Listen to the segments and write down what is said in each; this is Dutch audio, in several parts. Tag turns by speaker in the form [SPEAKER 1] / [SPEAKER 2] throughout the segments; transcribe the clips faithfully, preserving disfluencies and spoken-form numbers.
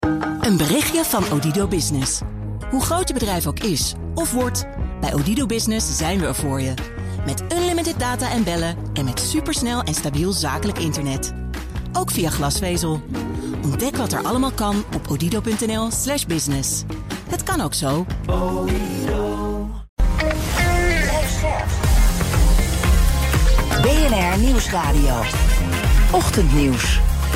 [SPEAKER 1] Een berichtje van Odido Business. Hoe groot je bedrijf ook is of wordt, bij Odido Business zijn we er voor je. Met unlimited data en bellen en met supersnel en stabiel zakelijk internet. Ook via glasvezel. Ontdek wat er allemaal kan op odido.nl slash business. Het kan ook zo.
[SPEAKER 2] B N R Nieuwsradio. Ochtendnieuws.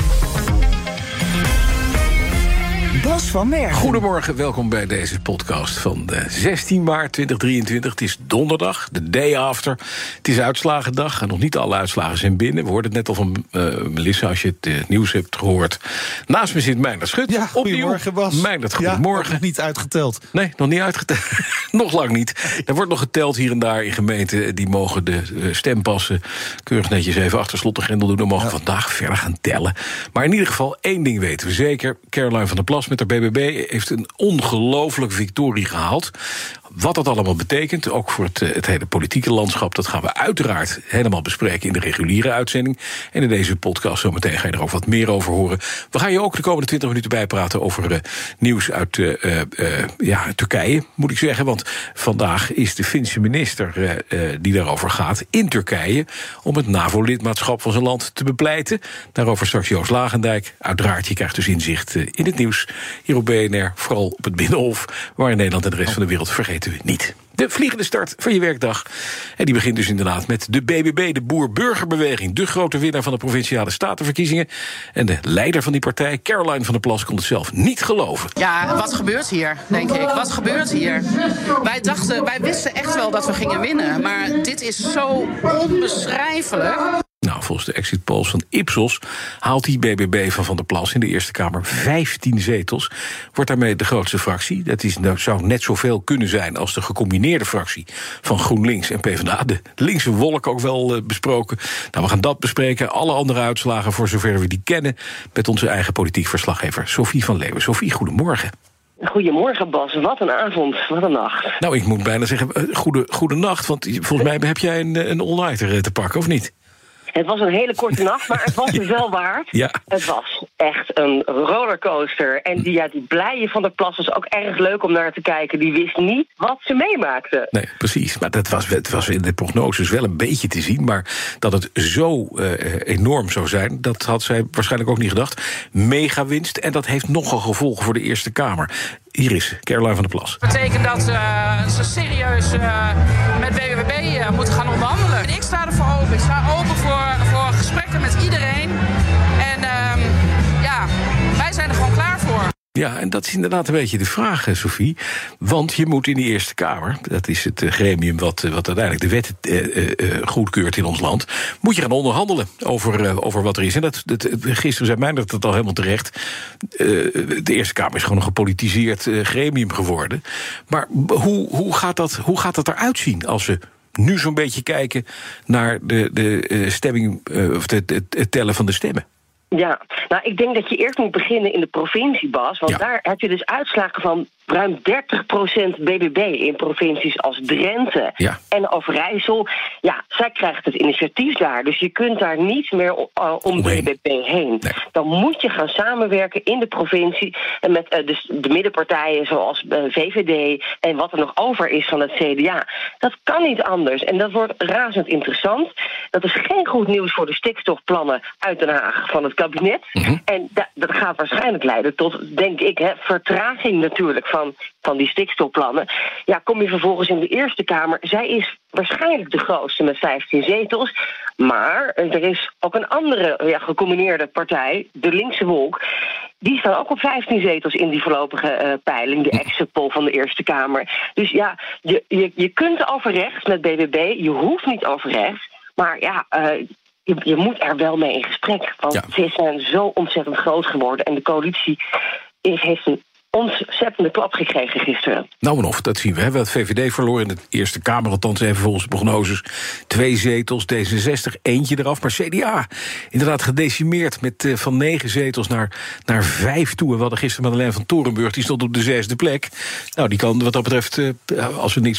[SPEAKER 2] Bas van Mergen.
[SPEAKER 3] Goedemorgen, welkom bij deze podcast van de zestien maart tweeduizend drieëntwintig. Het is donderdag, de day after. Het is uitslagendag en nog niet alle uitslagen zijn binnen. We hoorden het net al van uh, Melissa, als je het uh, nieuws hebt gehoord. Naast me zit Meindert Schut.
[SPEAKER 4] Ja, goedemorgen Bas.
[SPEAKER 3] Meindert, goedemorgen.
[SPEAKER 4] Ja, nog niet uitgeteld.
[SPEAKER 3] Nee, nog niet uitgeteld. Nog lang niet. Er wordt nog geteld hier en daar in gemeenten. Die mogen de uh, stempassen keurig netjes even achter slot en grendel doen. Dan mogen ja. vandaag verder gaan tellen. Maar in ieder geval, één ding weten we zeker. Caroline van der Plas met de B B B heeft een ongelooflijke victorie gehaald. Wat dat allemaal betekent, ook voor het, het hele politieke landschap, dat gaan we uiteraard helemaal bespreken in de reguliere uitzending. En in deze podcast zometeen ga je er ook wat meer over horen. We gaan je ook de komende twintig minuten bijpraten over uh, nieuws uit uh, uh, ja, Turkije, moet ik zeggen. Want vandaag is de Finse minister uh, uh, die daarover gaat in Turkije om het NAVO-lidmaatschap van zijn land te bepleiten. Daarover straks Joost Lagendijk. Uiteraard, je krijgt dus inzicht uh, in het nieuws hier op B N R, vooral op het Binnenhof, waar in Nederland en de rest van de wereld vergeten we niet. De vliegende start van je werkdag. En die begint dus inderdaad met de B B B, de Boer-Burgerbeweging. De grote winnaar van de Provinciale Statenverkiezingen. En de leider van die partij, Caroline van der Plas, kon het zelf niet geloven.
[SPEAKER 5] Ja, wat gebeurt hier, denk ik? Wat gebeurt hier? Wij dachten, wij wisten echt wel dat we gingen winnen. Maar dit is zo onbeschrijfelijk.
[SPEAKER 3] Nou, volgens de exit polls van Ipsos haalt die B B B van Van der Plas in de Eerste Kamer vijftien zetels. Wordt daarmee de grootste fractie. Dat is, nou, zou net zoveel kunnen zijn als de gecombineerde fractie van GroenLinks en PvdA. De linkse wolk ook wel uh, besproken. Nou, we gaan dat bespreken. Alle andere uitslagen, voor zover we die kennen, met onze eigen politiek verslaggever Sophie van Leeuwen. Sophie, goedemorgen.
[SPEAKER 6] Goedemorgen Bas, wat een avond, wat een nacht.
[SPEAKER 3] Nou, ik moet bijna zeggen, uh, goede, goede nacht, want volgens mij heb jij een, een all-nighter te pakken, of niet?
[SPEAKER 6] Het was een hele korte nacht, maar het was het wel waard.
[SPEAKER 3] Ja.
[SPEAKER 6] Het was echt een rollercoaster. En die, ja, die blije Van der Plas was ook erg leuk om naar te kijken. Die wist niet wat ze meemaakte.
[SPEAKER 3] Nee, precies. Maar dat was, het was in de prognoses wel een beetje te zien. Maar dat het zo uh, enorm zou zijn, dat had zij waarschijnlijk ook niet gedacht. Mega winst. En dat heeft nogal gevolgen voor de Eerste Kamer. Hier is Caroline van der Plas.
[SPEAKER 5] Dat betekent dat uh, ze serieus uh, met B B B uh, moeten gaan onderhandelen. En ik sta ervoor open. Ik sta open voor, voor gesprekken met iedereen. En um, ja, wij zijn er gewoon klaar voor.
[SPEAKER 3] Ja, en dat is inderdaad een beetje de vraag, Sophie. Want je moet in de Eerste Kamer, dat is het gremium wat, wat uiteindelijk de wet uh, uh, goedkeurt in ons land, moet je gaan onderhandelen over, uh, over wat er is. En dat, dat, gisteren zei mij dat het al helemaal terecht. Uh, de Eerste Kamer is gewoon een gepolitiseerd uh, gremium geworden. Maar hoe, hoe, gaat dat, hoe gaat dat eruit zien als we nu zo'n beetje kijken naar de, de uh, stemming, uh, of het, het, het tellen van de stemmen?
[SPEAKER 6] Ja, nou, ik denk dat je eerst moet beginnen in de provincie, Bas. Want ja. daar heb je dus uitslagen van ruim dertig procent B B B in provincies als Drenthe ja. en Overijssel. Ja, zij krijgt het initiatief daar. Dus je kunt daar niet meer uh, om B B B heen. Nee. Dan moet je gaan samenwerken in de provincie en met uh, dus de middenpartijen zoals uh, V V D en wat er nog over is van het C D A. Dat kan niet anders. En dat wordt razend interessant. Dat is geen goed nieuws voor de stikstofplannen uit Den Haag van het kabinet. Mm-hmm. En da- dat gaat waarschijnlijk leiden tot, denk ik, hè, vertraging natuurlijk van, van die stikstofplannen. Ja, kom je vervolgens in de Eerste Kamer. Zij is waarschijnlijk de grootste met vijftien zetels. Maar er is ook een andere ja, gecombineerde partij, de linkse wolk. Die staan ook op vijftien zetels in die voorlopige uh, peiling, de exit poll van de Eerste Kamer. Dus ja, je, je, je kunt over rechts met B B B, je hoeft niet over rechts. Maar ja, uh, je, je moet er wel mee in gesprek. Want ja. ze zijn zo ontzettend groot geworden. En de coalitie is, heeft een ontzettende klap gekregen gisteren.
[SPEAKER 3] Nou en of, dat zien we. Hè. Het V V D verloor in de Eerste Kamer, althans even volgens de prognoses, twee zetels, D zesenzestig, eentje eraf. Maar C D A, inderdaad gedecimeerd met uh, van negen zetels naar, naar vijf toe. En we hadden gisteren Madeleine van Torenburg, die stond op de zesde plek. Nou, die kan wat dat betreft, uh, als we niets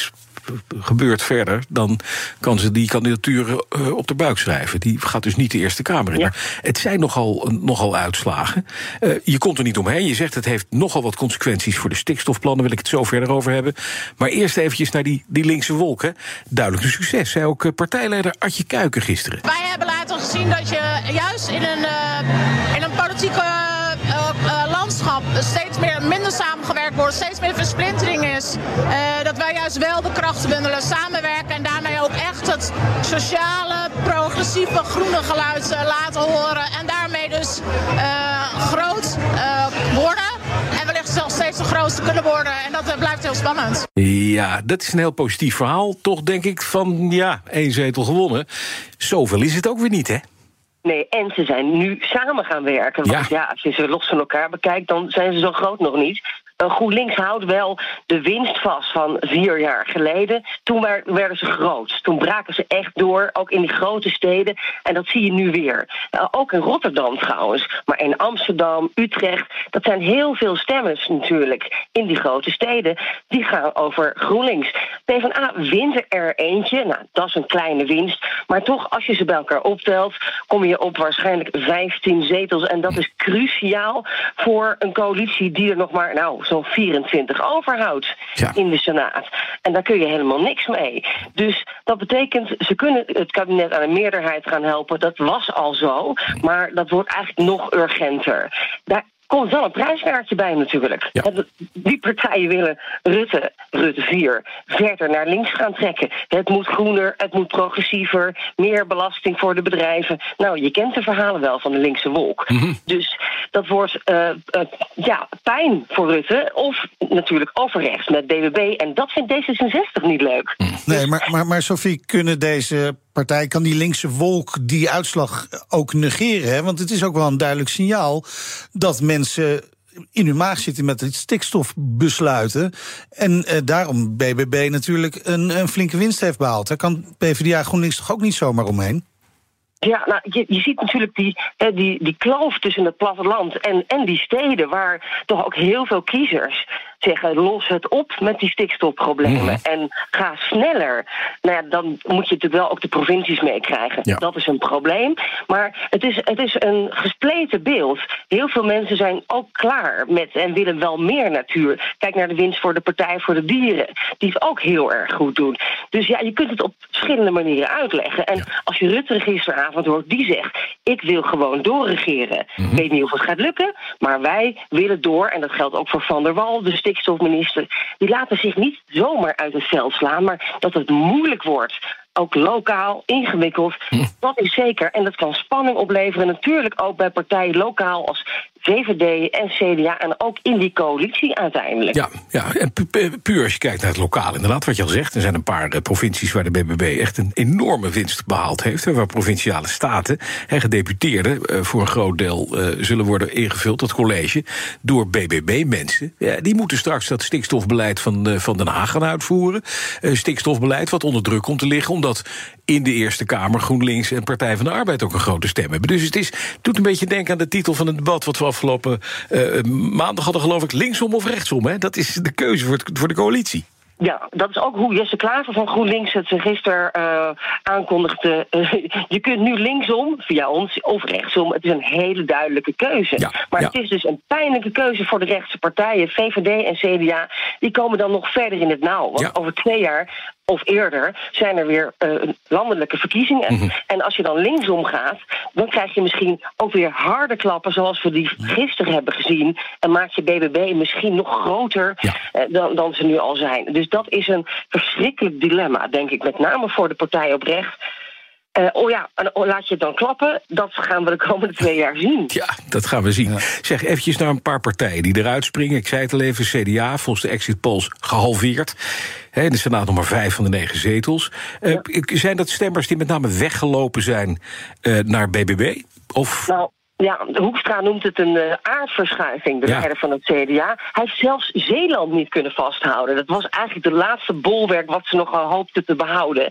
[SPEAKER 3] gebeurt verder, dan kan ze die kandidatuur uh, op de buik schrijven. Die gaat dus niet de Eerste Kamer in. Ja. Maar het zijn nogal, nogal uitslagen. Uh, je komt er niet omheen. Je zegt het heeft nogal wat consequenties voor de stikstofplannen. Wil ik het zo verder over hebben. Maar eerst eventjes naar die, die linkse wolk. Hè. Duidelijk een succes, zei ook partijleider Adje Kuiken gisteren.
[SPEAKER 7] Wij hebben laten zien dat je juist in een, uh, in een politieke uh, uh, landschap steeds meer minder samengewerkt wordt, steeds meer versplintering is. Uh, dat wij juist wel de krachten bundelen, samenwerken en daarmee ook echt het sociale, progressieve, groene geluid uh, laten horen. En daarmee dus uh, groot uh, worden. En wellicht zelfs steeds de grootste kunnen worden. En dat uh, blijft heel spannend.
[SPEAKER 3] Ja, dat is een heel positief verhaal. Toch denk ik van, ja, één zetel gewonnen. Zoveel is het ook weer niet, hè?
[SPEAKER 6] Nee, en ze zijn nu samen gaan werken. Want ja, ja als je ze los van elkaar bekijkt, dan zijn ze zo groot nog niet. GroenLinks houdt wel de winst vast van vier jaar geleden. Toen werden ze groot. Toen braken ze echt door, ook in die grote steden. En dat zie je nu weer. Uh, ook in Rotterdam trouwens. Maar in Amsterdam, Utrecht. Dat zijn heel veel stemmers natuurlijk in die grote steden. Die gaan over GroenLinks. PvdA wint er eentje. Nou, dat is een kleine winst. Maar toch, als je ze bij elkaar optelt, kom je op waarschijnlijk vijftien zetels. En dat is cruciaal voor een coalitie die er nog maar, nou, zo'n vierentwintig overhoudt ja. in de Senaat. En daar kun je helemaal niks mee. Dus dat betekent, ze kunnen het kabinet aan een meerderheid gaan helpen. Dat was al zo, maar dat wordt eigenlijk nog urgenter. Daar komt wel een prijskaartje bij natuurlijk. Ja. Die partijen willen Rutte, Rutte vier, verder naar links gaan trekken. Het moet groener, het moet progressiever, meer belasting voor de bedrijven. Nou, je kent de verhalen wel van de linkse wolk. Mm-hmm. Dus dat wordt uh, uh, ja, pijn voor Rutte. Of natuurlijk overrechts met B B B. En dat vindt D zesenzestig niet leuk.
[SPEAKER 4] Nee, dus maar, maar, maar Sophie, kunnen deze partij, kan die linkse wolk die uitslag ook negeren? Hè? Want het is ook wel een duidelijk signaal dat mensen in hun maag zitten met het stikstofbesluiten. En uh, daarom B B B natuurlijk een, een flinke winst heeft behaald. Daar kan PvdA GroenLinks toch ook niet zomaar omheen?
[SPEAKER 6] Ja, nou, je, je ziet natuurlijk die, die, die kloof tussen het platteland en, en die steden, waar toch ook heel veel kiezers zeggen, los het op met die stikstofproblemen. Mm-hmm. En ga sneller. Nou ja, dan moet je natuurlijk wel ook de provincies meekrijgen. Ja. Dat is een probleem. Maar het is, het is een gespleten beeld. Heel veel mensen zijn ook klaar met en willen wel meer natuur. Kijk naar de winst voor de Partij voor de Dieren, die het ook heel erg goed doen. Dus ja, je kunt het op verschillende manieren uitleggen. En ja. als je Rutte gisteravond hoort, die zegt, ik wil gewoon doorregeren. Mm-hmm. Ik weet niet of het gaat lukken, maar wij willen door. En dat geldt ook voor Van der Wal, de stikstofminister. Die laten zich niet zomaar uit het veld slaan, maar dat het moeilijk wordt. Ook lokaal, ingewikkeld. Hm. Dat is zeker. En dat kan spanning opleveren. Natuurlijk ook bij partijen lokaal als V V D en C D A. En ook in die coalitie uiteindelijk.
[SPEAKER 3] Ja, ja. En pu- puur als je kijkt naar het lokaal, inderdaad, wat je al zegt. Er zijn een paar uh, provincies waar de B B B echt een enorme winst behaald heeft. Hè, waar provinciale staten en gedeputeerden uh, voor een groot deel uh, zullen worden ingevuld, dat college, door B B B-mensen. Ja, die moeten straks dat stikstofbeleid van, uh, van Den Haag gaan uitvoeren. Uh, stikstofbeleid wat onder druk komt te liggen, omdat dat in de Eerste Kamer GroenLinks en Partij van de Arbeid ook een grote stem hebben. Dus het is, doet een beetje denken aan de titel van het debat wat we afgelopen uh, maandag hadden, geloof ik, linksom of rechtsom. Hè? Dat is de keuze voor, het, voor de coalitie.
[SPEAKER 6] Ja, dat is ook hoe Jesse Klaver van GroenLinks het gisteren uh, aankondigde. Uh, je kunt nu linksom, via ons, of rechtsom. Het is een hele duidelijke keuze. Ja, maar ja. het is dus een pijnlijke keuze voor de rechtse partijen, V V D en C D A. Die komen dan nog verder in het nauw. Want ja. over twee jaar of eerder zijn er weer uh, landelijke verkiezingen. Mm-hmm. En als je dan linksom gaat, dan krijg je misschien ook weer harde klappen, zoals we die gisteren hebben gezien. En maak je B B B misschien nog groter ja. uh, dan, dan ze nu al zijn. Dus dat is een verschrikkelijk dilemma, denk ik. Met name voor de partij op rechts. Uh, oh ja, en oh, laat je het dan klappen. Dat gaan we de komende twee jaar zien.
[SPEAKER 3] Ja, dat gaan we zien. Ja. Zeg, eventjes naar een paar partijen die eruit springen. Ik zei het al even, C D A, volgens de exit polls gehalveerd. He, in de Senaat nog maar vijf van de negen zetels. Uh, ja. Zijn dat stemmers die met name weggelopen zijn uh, naar B B B? Of...
[SPEAKER 6] Nou, ja, Hoekstra noemt het een uh, aardverschuiving, de leider ja. van het C D A. Hij heeft zelfs Zeeland niet kunnen vasthouden. Dat was eigenlijk de laatste bolwerk wat ze nog hoopten te behouden.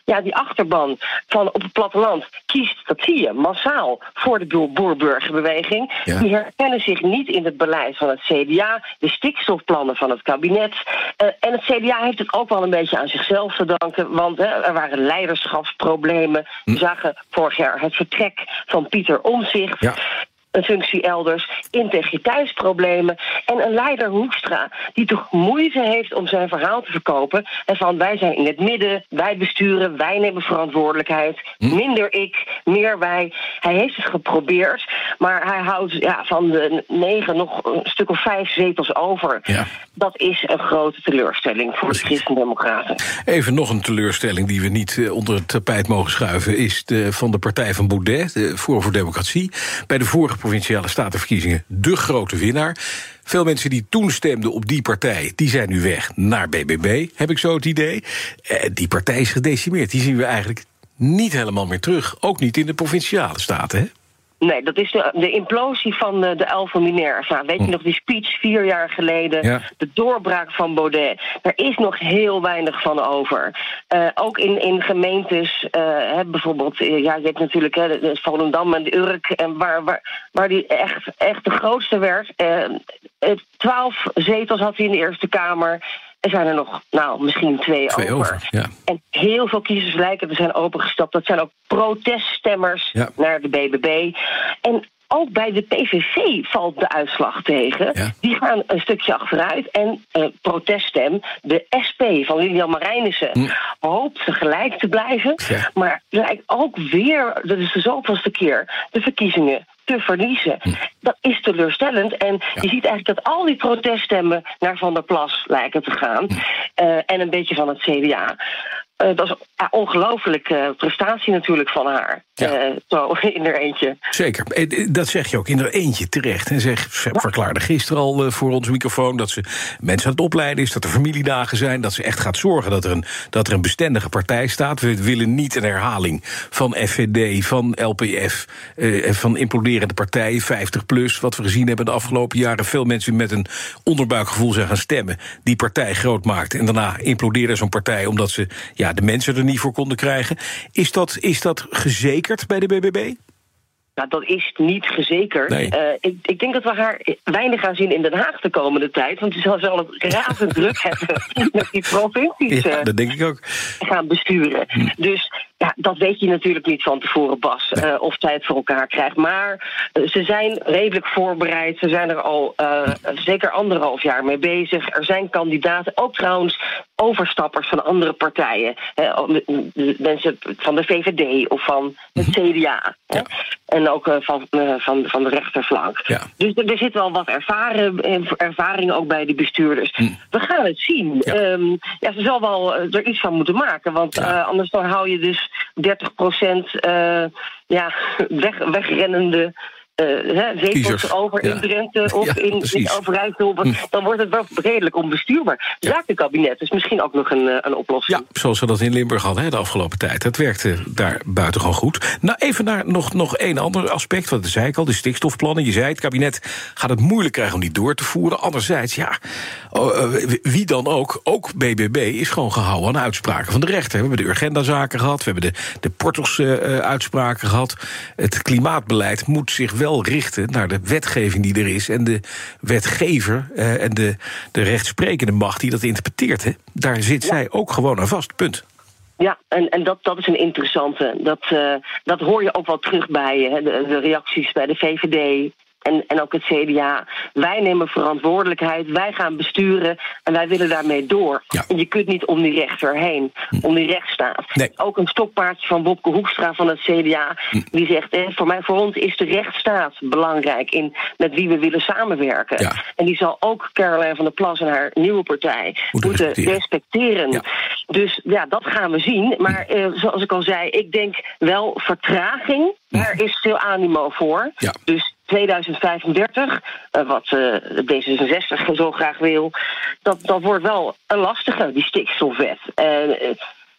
[SPEAKER 6] ja, die achterban van op het platteland kiest, dat zie je, massaal voor de boer-burgerbeweging. Ja. Die herkennen zich niet in het beleid van het C D A, de stikstofplannen van het kabinet. Uh, en het C D A heeft het ook wel een beetje aan zichzelf te danken, want hè, er waren leiderschapsproblemen. We zagen vorig jaar het vertrek van Pieter Omtzigt. Ja. Een functie elders, integriteitsproblemen en een leider Hoekstra die toch moeite heeft om zijn verhaal te verkopen en van wij zijn in het midden, wij besturen, wij nemen verantwoordelijkheid, hm. minder ik, meer wij. Hij heeft het geprobeerd, maar hij houdt ja, van de negen nog een stuk of vijf zetels over. Ja. Dat is een grote teleurstelling voor Precies. de Christen-Democraten.
[SPEAKER 3] Even nog een teleurstelling die we niet uh, onder het tapijt mogen schuiven is de, van de partij van Baudet, de Forum voor Democratie. Bij de vorige provinciale statenverkiezingen de grote winnaar. Veel mensen die toen stemden op die partij, die zijn nu weg naar B B B, heb ik zo het idee. Eh, die partij is gedecimeerd. Die zien we eigenlijk niet helemaal meer terug. Ook niet in de provinciale staten, hè?
[SPEAKER 6] Nee, dat is de, de implosie van de, de Elfen Minerva. Weet je hm. nog, die speech vier jaar geleden, ja. de doorbraak van Baudet. Er is nog heel weinig van over. Uh, ook in, in gemeentes, uh, hè, bijvoorbeeld, uh, ja, je hebt natuurlijk hè, de, de Volendam en de Urk, en waar, waar, waar die echt, echt de grootste werd. Uh, twaalf zetels had hij in de Eerste Kamer. Er zijn er nog, nou, misschien twee, twee over. over ja. En heel veel kiezers lijken te zijn opengestapt. Dat zijn ook proteststemmers ja. naar de B B B. En ook bij de P V V valt de uitslag tegen. Ja. Die gaan een stukje achteruit. En uh, proteststem, de S P van Lilian Marijnissen, hm. hoopt gelijk te blijven. Ja. Maar lijkt ook weer, dat is de zoveelste keer, de verkiezingen te verliezen. Hm. Dat is teleurstellend. En ja. je ziet eigenlijk dat al die proteststemmen naar Van der Plas lijken te gaan. Hm. Uh, en een beetje van het C D A. Uh, dat is een ja, ongelooflijke prestatie natuurlijk van haar. Ja. Uh, zo, in er eentje.
[SPEAKER 3] Zeker, dat zeg je ook, in er eentje terecht. En zeg, ze ja. verklaarde gisteren al uh, voor ons microfoon dat ze mensen aan het opleiden is, dat er familiedagen zijn, dat ze echt gaat zorgen dat er een, dat er een bestendige partij staat. We willen niet een herhaling van F V D, van L P F, uh, van imploderende partijen, vijftig plus, wat we gezien hebben de afgelopen jaren. Veel mensen met een onderbuikgevoel zijn gaan stemmen, die partij groot maakt. En daarna implodeerde zo'n partij omdat ze ja, de mensen er niet voor konden krijgen. Is dat, is dat gezekerd bij de B B B?
[SPEAKER 6] Nou, dat is niet gezekerd. Nee. Uh, ik, ik denk dat we haar weinig gaan zien in Den Haag de komende tijd. Want ze zal wel het razend druk hebben met die provincies
[SPEAKER 3] ja, dat denk ik ook.
[SPEAKER 6] gaan besturen. Hm. Dus ja, dat weet je natuurlijk niet van tevoren, Bas, nee. uh, of zij het voor elkaar krijgt. Maar uh, ze zijn redelijk voorbereid. Ze zijn er al uh, hm. zeker anderhalf jaar mee bezig. Er zijn kandidaten, ook trouwens overstappers van andere partijen. Uh, mensen van de V V D of van het C D A. Ja. En ook uh, van, uh, van, van de rechterflank. Ja. Dus er, er zit wel wat ervaren, ervaring ook bij die bestuurders. Hm. We gaan het zien. Ja. Um, ja, ze zal wel uh, er iets van moeten maken. Want ja. uh, anders dan hou je dus dertig procent uh, ja, weg, wegrennende Uh, zetels over ja. in Drenthe of ja, in, in Overijssel, hm. dan wordt het wel redelijk onbestuurbaar. Ja. Zakenkabinet is misschien ook nog een, een oplossing.
[SPEAKER 3] Ja, zoals we dat in Limburg hadden hè, de afgelopen tijd. Dat werkte daar buitengewoon goed. Nou, even naar nog, nog één ander aspect, wat zei ik al, de stikstofplannen. Je zei, het kabinet gaat het moeilijk krijgen om die door te voeren. Anderzijds, ja, uh, wie dan ook, ook B B B is gewoon gehouden aan uitspraken van de rechter. We hebben de Urgenda-zaken gehad, we hebben de, de Portos-uitspraken uh, gehad. Het klimaatbeleid moet zich wel richten naar de wetgeving die er is en de wetgever uh, en de, de rechtsprekende macht die dat interpreteert. Hè. Daar zit ja. zij ook gewoon aan vast, punt.
[SPEAKER 6] Ja, en, en dat, dat is een interessante. Dat, uh, dat hoor je ook wel terug bij hè, de, de reacties bij de V V D en, en ook het C D A. Wij nemen verantwoordelijkheid, wij gaan besturen en wij willen daarmee door. Ja. En je kunt niet om die rechter heen, hm. om die rechtsstaat. Nee. Ook een stokpaardje van Wopke Hoekstra van het C D A, hm. die zegt, eh, voor mij, voor ons is de rechtsstaat belangrijk in met wie we willen samenwerken. Ja. En die zal ook Caroline van der Plas en haar nieuwe partij Moet moeten respecteren. respecteren. Ja. Dus ja, dat gaan we zien. Maar hm. uh, zoals ik al zei, ik denk wel vertraging. Hm. Daar is veel animo voor. Ja. Dus tweeduizend vijfendertig, uh, wat uh, D zesenzestig zo graag wil, dat, dat wordt wel een lastige, die stikstofwet. Uh,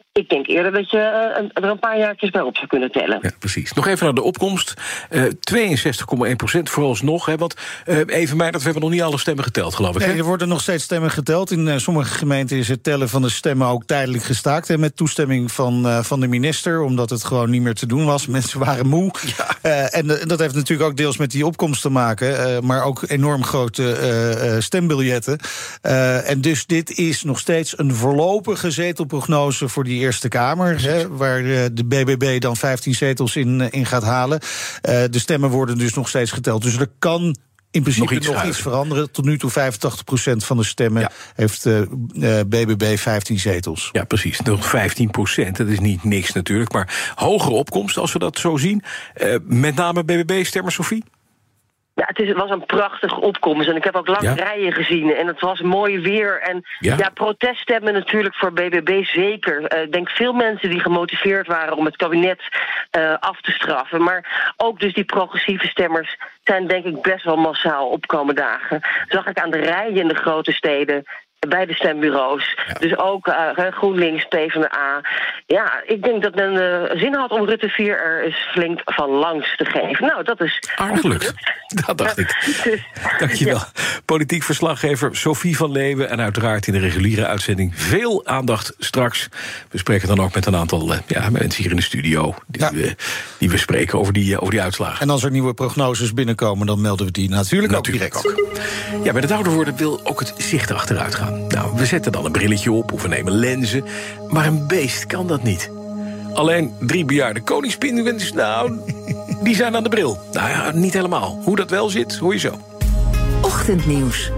[SPEAKER 6] ik denk eerder dat je uh, er een paar jaartjes bij op zou kunnen tellen.
[SPEAKER 3] Ja, precies. Nog even naar de opkomst. Uh, tweeënzestig komma één procent vooralsnog. Hè, want uh, even mij, dat we hebben nog niet alle stemmen geteld, geloof ik.
[SPEAKER 4] Nee,
[SPEAKER 3] hè?
[SPEAKER 4] er worden nog steeds stemmen geteld. In uh, sommige gemeenten is het tellen van de stemmen ook tijdelijk gestaakt. Hè, met toestemming van, uh, van de minister, omdat het gewoon niet meer te doen was. Mensen waren moe. Ja. Uh, en uh, dat heeft natuurlijk ook deels met die opkomst te maken. Uh, maar ook enorm grote uh, uh, stembiljetten. Uh, en dus dit is nog steeds een voorlopige zetelprognose voor die Eerste Kamer, hè, waar uh, de B B B dan vijftien zetels in, uh, in gaat halen. Uh, de stemmen worden dus nog steeds geteld. Dus er kan in principe nog iets, nog iets veranderen. Tot nu toe vijfentachtig procent van de stemmen ja. heeft uh, uh, B B B vijftien zetels.
[SPEAKER 3] Ja, precies. Nog vijftien procent. Dat is niet niks natuurlijk. Maar hogere opkomst, als we dat zo zien. Uh, met name B B B-stemmer, Sophie?
[SPEAKER 6] Ja, het, is, het was een prachtige opkomst. En ik heb ook lang ja. rijen gezien. En het was mooi weer. En ja, ja proteststemmen natuurlijk voor B B B zeker. Uh, ik denk veel mensen die gemotiveerd waren om het kabinet uh, af te straffen. Maar ook dus die progressieve stemmers zijn denk ik best wel massaal opkomende dagen. Zag ik aan de rijen in de grote steden, bij de stembureaus. Ja. Dus ook uh, GroenLinks, PvdA. Ja, ik denk dat men uh, zin had om Rutte vier er eens flink van langs te geven. Nou, dat is
[SPEAKER 3] aardig gelukt. Dat dacht ik. Dankjewel. Ja. Politiek verslaggever Sophie van Leeuwen. En uiteraard in de reguliere uitzending veel aandacht straks. We spreken dan ook met een aantal uh, ja, mensen hier in de studio. Die, ja. we, die we spreken over die, uh, over die uitslagen.
[SPEAKER 4] En als er nieuwe prognoses binnenkomen, dan melden we die natuurlijk, natuurlijk ook direct.
[SPEAKER 3] Ook. Ja, bij het ouder worden wil ook het zicht achteruit gaan. Nou, we zetten dan een brilletje op of we nemen lenzen. Maar een beest kan dat niet. Alleen drie bejaarde koningspinguïns, nou, die zijn aan de bril. Nou ja, niet helemaal. Hoe dat wel zit, hoor je zo.
[SPEAKER 2] Ochtendnieuws.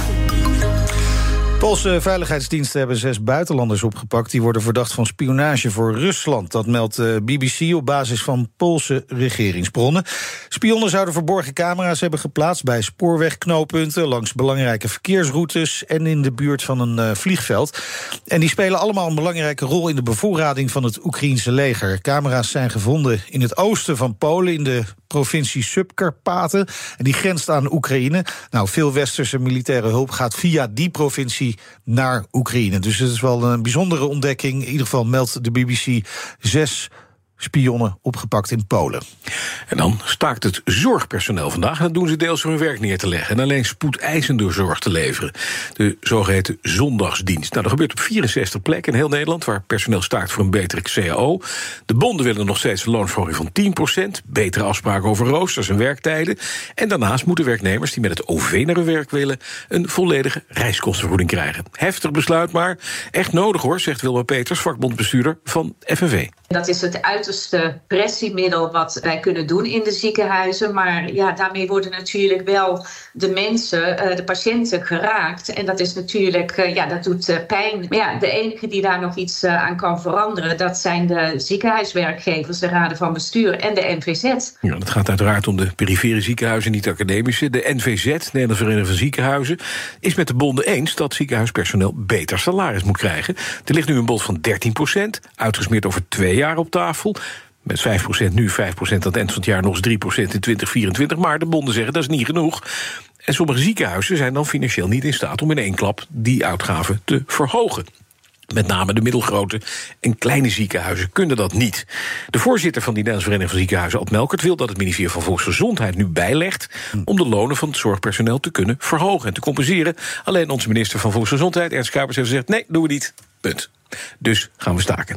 [SPEAKER 4] Poolse veiligheidsdiensten hebben zes buitenlanders opgepakt. Die worden verdacht van spionage voor Rusland. Dat meldt de B B C op basis van Poolse regeringsbronnen. Spionnen zouden verborgen camera's hebben geplaatst bij spoorwegknooppunten, langs belangrijke verkeersroutes en in de buurt van een uh, vliegveld. En die spelen allemaal een belangrijke rol in de bevoorrading van het Oekraïense leger. Camera's zijn gevonden in het oosten van Polen, in de provincie Subkarpaten. En die grenst aan Oekraïne. Nou, veel westerse militaire hulp gaat via die provincie naar Oekraïne. Dus het is wel een bijzondere ontdekking. In ieder geval meldt de B B C zes spionnen opgepakt in Polen.
[SPEAKER 3] En dan staakt het zorgpersoneel vandaag. En dat doen ze deels door hun werk neer te leggen en alleen spoedeisende zorg te leveren. De zogeheten zondagsdienst. Nou, dat gebeurt op vierenzestig plekken in heel Nederland, waar personeel staakt voor een betere C A O. De bonden willen nog steeds een loonsverhoging van tien procent, betere afspraken over roosters en werktijden. En daarnaast moeten werknemers die met het O V naar hun werk willen een volledige reiskostenvergoeding krijgen. Heftig besluit, maar echt nodig hoor, zegt Wilma Peters, vakbondbestuurder van F N V.
[SPEAKER 8] Dat is het uiterste pressiemiddel wat wij kunnen doen in de ziekenhuizen. Maar ja, daarmee worden natuurlijk wel de mensen, de patiënten geraakt. En dat is natuurlijk, ja, dat doet pijn. Maar ja, de enige die daar nog iets aan kan veranderen, dat zijn de ziekenhuiswerkgevers, de raden van bestuur en de N V Z.
[SPEAKER 3] Ja, dat gaat uiteraard om de perifere ziekenhuizen, niet de academische. De N V Z, Nederlandse Vereniging van Ziekenhuizen, is met de bonden eens dat ziekenhuispersoneel beter salaris moet krijgen. Er ligt nu een bod van dertien procent, uitgesmeerd over twee jaar op tafel. Met vijf procent nu, vijf procent aan het eind van het jaar, nog eens drie procent in twintig vierentwintig. Maar de bonden zeggen dat is niet genoeg. En sommige ziekenhuizen zijn dan financieel niet in staat om in één klap die uitgaven te verhogen. Met name de middelgrote en kleine ziekenhuizen kunnen dat niet. De voorzitter van die Nederlandse Vereniging van Ziekenhuizen, Ad Melkert, wil dat het ministerie van Volksgezondheid nu bijlegt om de lonen van het zorgpersoneel te kunnen verhogen en te compenseren. Alleen onze minister van Volksgezondheid, Ernst Kuipers, heeft gezegd nee, doen we niet. Punt. Dus gaan we staken.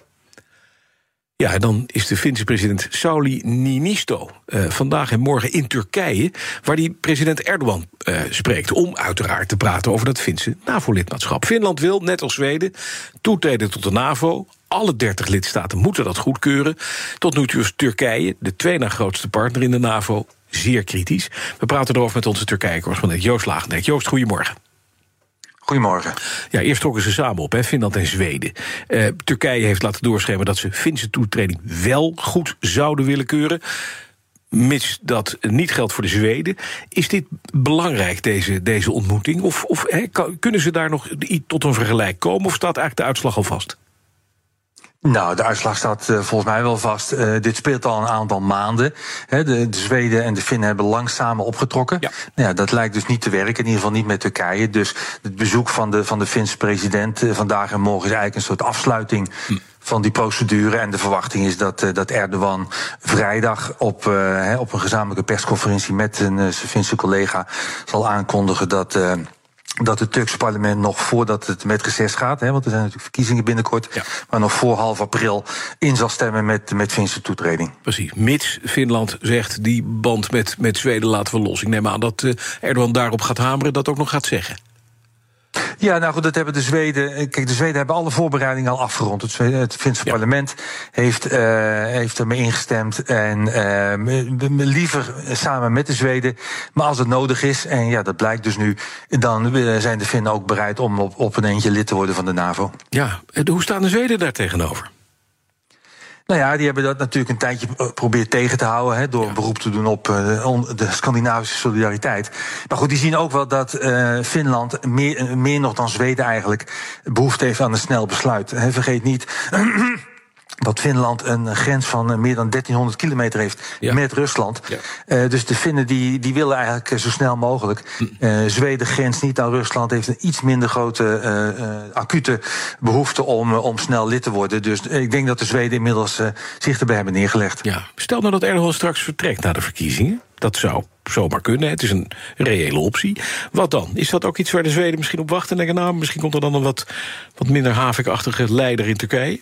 [SPEAKER 3] Ja, en dan is de Finse president Sauli Niinisto uh, vandaag en morgen in Turkije, waar die president Erdogan uh, spreekt, om uiteraard te praten over dat Finse NAVO-lidmaatschap. Finland wil, net als Zweden, toetreden tot de NAVO. Alle dertig lidstaten moeten dat goedkeuren. Tot nu toe is Turkije, de twee na grootste partner in de NAVO, zeer kritisch. We praten erover met onze Turkije-correspondent Joost Lagendijk. Joost, goedemorgen.
[SPEAKER 9] Goedemorgen.
[SPEAKER 3] Ja, eerst trokken ze samen op, hè, Finland en Zweden. Uh, Turkije heeft laten doorschemeren dat ze Finse toetreding wel goed zouden willen keuren, mits dat niet geldt voor de Zweden. Is dit belangrijk, deze, deze ontmoeting? Of, of hè, kunnen ze daar nog tot een vergelijk komen, of staat eigenlijk de uitslag al vast?
[SPEAKER 9] Nou, de uitslag staat uh, volgens mij wel vast. Uh, dit speelt al een aantal maanden. He, de, de Zweden en de Finnen hebben lang samen opgetrokken. Ja. Nou ja, dat lijkt dus niet te werken, in ieder geval niet met Turkije. Dus het bezoek van de, van de Finse president uh, vandaag en morgen is eigenlijk een soort afsluiting hm. van die procedure. En de verwachting is dat, uh, dat Erdogan vrijdag op, uh, op een gezamenlijke persconferentie met een uh, zijn Finse collega zal aankondigen dat Uh, dat het Turkse parlement nog voordat het met reces gaat, hè, want er zijn natuurlijk verkiezingen binnenkort, ja. maar nog voor half april in zal stemmen met, met Finse toetreding.
[SPEAKER 3] Precies, mits Finland zegt die band met, met Zweden laten we los. Ik neem aan dat uh, Erdogan daarop gaat hameren, dat ook nog gaat zeggen.
[SPEAKER 9] Ja, nou goed, dat hebben de Zweden. Kijk, de Zweden hebben alle voorbereidingen al afgerond. Het, Zweden, het Finse ja. parlement heeft, uh, heeft ermee ingestemd. En uh, liever samen met de Zweden. Maar als het nodig is, en ja, dat blijkt dus nu, dan zijn de Finnen ook bereid om op, op een eentje lid te worden van de NAVO.
[SPEAKER 3] Ja, hoe staan de Zweden daar tegenover?
[SPEAKER 9] Nou ja, die hebben dat natuurlijk een tijdje geprobeerd tegen te houden, hè, door ja. een beroep te doen op uh, de Scandinavische solidariteit. Maar goed, die zien ook wel dat uh, Finland meer, meer nog dan Zweden eigenlijk behoefte heeft aan een snel besluit. He, vergeet niet dat Finland een grens van meer dan dertienhonderd kilometer heeft ja. met Rusland. Ja. Uh, dus de Finnen die, die willen eigenlijk zo snel mogelijk. Uh, Zweden grenst niet aan Rusland, heeft een iets minder grote uh, uh, acute behoefte om, uh, om snel lid te worden. Dus ik denk dat de Zweden inmiddels uh, zich erbij hebben neergelegd.
[SPEAKER 3] Ja. Stel nou dat Erdogan straks vertrekt na de verkiezingen. Dat zou zomaar kunnen, het is een reële optie. Wat dan? Is dat ook iets waar de Zweden misschien op wachten en denken, nou, misschien komt er dan een wat, wat minder havikachtige leider in Turkije?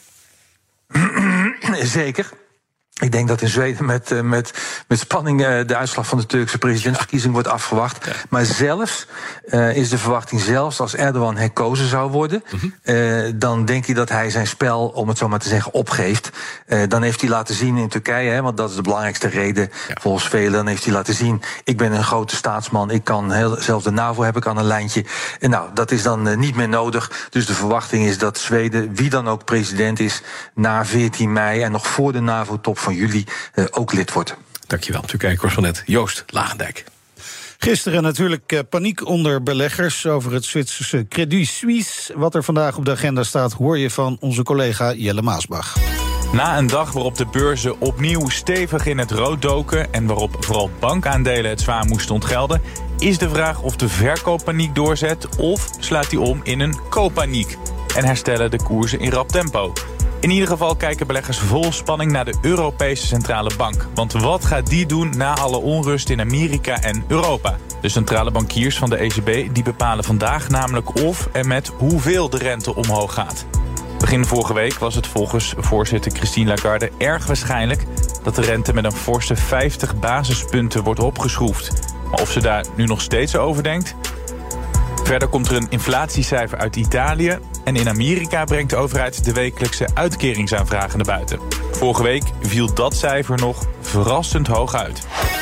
[SPEAKER 9] Zeker. Ik denk dat in Zweden met, uh, met, met spanning uh, de uitslag van de Turkse presidentsverkiezing wordt afgewacht. Ja. Maar zelfs uh, is de verwachting, zelfs als Erdogan herkozen zou worden, mm-hmm. uh, dan denk ik dat hij zijn spel, om het zo maar te zeggen, opgeeft. Uh, dan heeft hij laten zien in Turkije, hè, want dat is de belangrijkste reden ja. volgens velen, dan heeft hij laten zien, ik ben een grote staatsman, ik kan heel, zelfs de NAVO heb ik aan een lijntje. En nou, dat is dan uh, niet meer nodig. Dus de verwachting is dat Zweden, wie dan ook president is, na veertien mei en nog voor de NAVO-top van juli uh, ook lid wordt.
[SPEAKER 3] Dankjewel, Turkije-correspondent Joost Lagendijk.
[SPEAKER 4] Gisteren natuurlijk uh, paniek onder beleggers over het Zwitserse Credit Suisse. Wat er vandaag op de agenda staat, hoor je van onze collega Jelle Maasbach.
[SPEAKER 10] Na een dag waarop de beurzen opnieuw stevig in het rood doken en waarop vooral bankaandelen het zwaar moesten ontgelden, is de vraag of de verkooppaniek doorzet of slaat die om in een kooppaniek en herstellen de koersen in rap tempo. In ieder geval kijken beleggers vol spanning naar de Europese Centrale Bank. Want wat gaat die doen na alle onrust in Amerika en Europa? De centrale bankiers van de E C B die bepalen vandaag namelijk of en met hoeveel de rente omhoog gaat. Begin vorige week was het volgens voorzitter Christine Lagarde erg waarschijnlijk dat de rente met een forse vijftig basispunten wordt opgeschroefd. Maar of ze daar nu nog steeds over denkt? Verder komt er een inflatiecijfer uit Italië. En in Amerika brengt de overheid de wekelijkse uitkeringsaanvragen naar buiten. Vorige week viel dat cijfer nog verrassend hoog uit.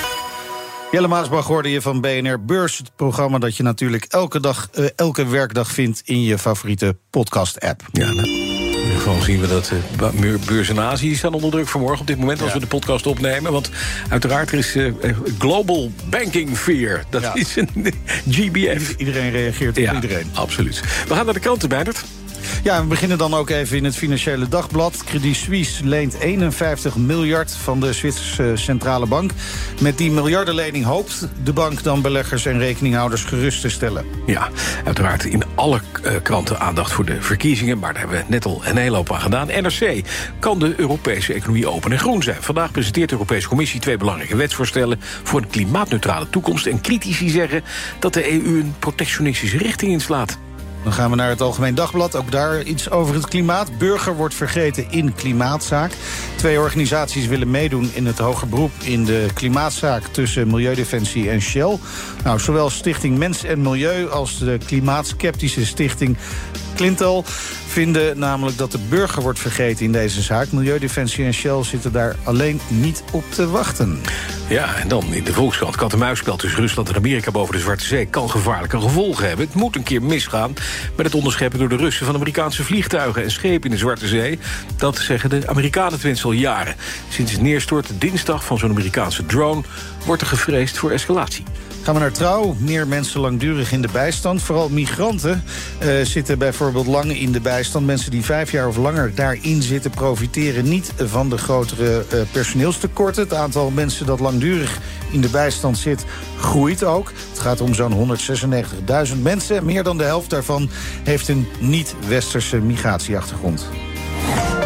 [SPEAKER 4] Jelle Maasbach hoorde je van B N R Beurs. Het programma dat je natuurlijk elke dag, uh, elke werkdag vindt in je favoriete podcast-app.
[SPEAKER 3] Ja, nou, in ieder geval zien we dat uh, beurzen in Azië staan onder druk vanmorgen op dit moment als ja. we de podcast opnemen. Want uiteraard er is uh, Global Banking Fear. Dat ja. is een G B F.
[SPEAKER 4] Iedereen reageert op
[SPEAKER 3] ja,
[SPEAKER 4] iedereen.
[SPEAKER 3] Absoluut. We gaan naar de kranten, Meindert.
[SPEAKER 4] Ja, we beginnen dan ook even in het Financiële Dagblad. Credit Suisse leent eenenvijftig miljard van de Zwitserse Centrale Bank. Met die miljardenlening hoopt de bank dan beleggers en rekeninghouders gerust te stellen.
[SPEAKER 3] Ja, uiteraard in alle uh, kranten aandacht voor de verkiezingen. Maar daar hebben we net al een hele hoop aan gedaan. N R C kan de Europese economie open en groen zijn. Vandaag presenteert de Europese Commissie twee belangrijke wetsvoorstellen voor een klimaatneutrale toekomst. En critici zeggen dat de E U een protectionistische richting inslaat.
[SPEAKER 4] Dan gaan we naar het Algemeen Dagblad. Ook daar iets over het klimaat. Burger wordt vergeten in klimaatzaak. Twee organisaties willen meedoen in het hoger beroep in de klimaatzaak tussen Milieudefensie en Shell. Nou, zowel Stichting Mens en Milieu als de klimaatskeptische Stichting Clintal vinden namelijk dat de burger wordt vergeten in deze zaak. Milieudefensie en Shell zitten daar alleen niet op te wachten.
[SPEAKER 3] Ja, en dan in de Volkskrant. Kat-en-muisspel tussen Rusland en Amerika boven de Zwarte Zee kan gevaarlijke gevolgen hebben. Het moet een keer misgaan met het onderscheppen door de Russen van Amerikaanse vliegtuigen en schepen in de Zwarte Zee. Dat zeggen de Amerikanen tenminste al jaren. Sinds het neerstort dinsdag van zo'n Amerikaanse drone wordt er gevreesd voor escalatie.
[SPEAKER 4] Gaan we naar Trouw. Meer mensen langdurig in de bijstand. Vooral migranten uh, zitten bijvoorbeeld lang in de bijstand. Mensen die vijf jaar of langer daarin zitten profiteren niet van de grotere uh, personeelstekorten. Het aantal mensen dat langdurig in de bijstand zit groeit ook. Het gaat om zo'n honderdzesennegentigduizend mensen. Meer dan de helft daarvan heeft een niet-westerse migratieachtergrond.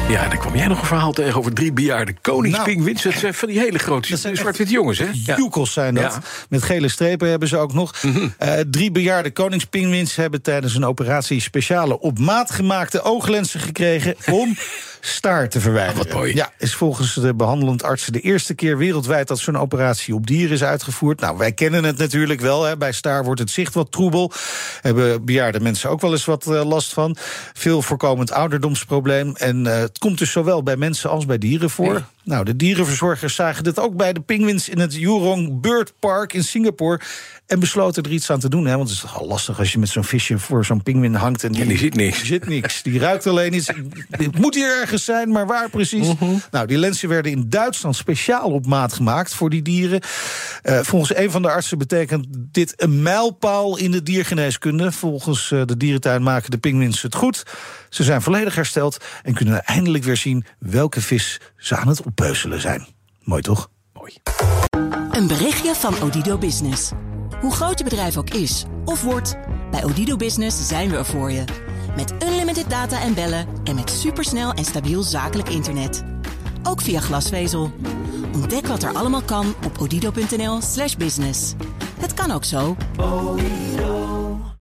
[SPEAKER 3] Ja, dan kwam jij nog een verhaal tegen over drie bejaarde koningspingwins. Nou, dat zijn van die hele grote zwart-wit jongens, hè?
[SPEAKER 4] Ja. Joekels zijn dat. Ja. Met gele strepen hebben ze ook nog. Mm-hmm. Uh, drie bejaarde koningspingwins hebben tijdens een operatie speciale op maat gemaakte ooglenzen gekregen om staart te verwijderen.
[SPEAKER 3] Wat mooi.
[SPEAKER 4] Ja, is volgens de behandelend artsen de eerste keer wereldwijd dat zo'n operatie op dieren is uitgevoerd. Nou, wij kennen het natuurlijk wel. Hè. Bij staar wordt het zicht wat troebel. Hebben bejaarde mensen ook wel eens wat uh, last van. Veel voorkomend ouderdomsprobleem. En uh, het komt dus zowel bij mensen als bij dieren voor. Nee. Nou, de dierenverzorgers zagen dit ook bij de pinguïns in het Jurong Bird Park in Singapore. En besloten er iets aan te doen. Hè? Want het is toch al lastig als je met zo'n visje voor zo'n pinguïn hangt. En die,
[SPEAKER 3] ja, die ziet niks.
[SPEAKER 4] Die ziet niks. Die ruikt alleen iets. Het moet hier ergens zijn, maar waar precies? Uh-huh. Nou, die lenzen werden in Duitsland speciaal op maat gemaakt voor die dieren. Uh, volgens een van de artsen betekent dit een mijlpaal in de diergeneeskunde. Volgens uh, de dierentuin maken de pinguïns het goed. Ze zijn volledig hersteld en kunnen eindelijk weer zien welke vis ze aan het oppeuzelen zijn. Mooi toch?
[SPEAKER 3] Mooi.
[SPEAKER 1] Een berichtje van Odido Business. Hoe groot je bedrijf ook is of wordt, bij Odido Business zijn we er voor je. Met unlimited data en bellen en met supersnel en stabiel zakelijk internet. Ook via glasvezel. Ontdek wat er allemaal kan op odido punt n l slash business. Het kan ook zo.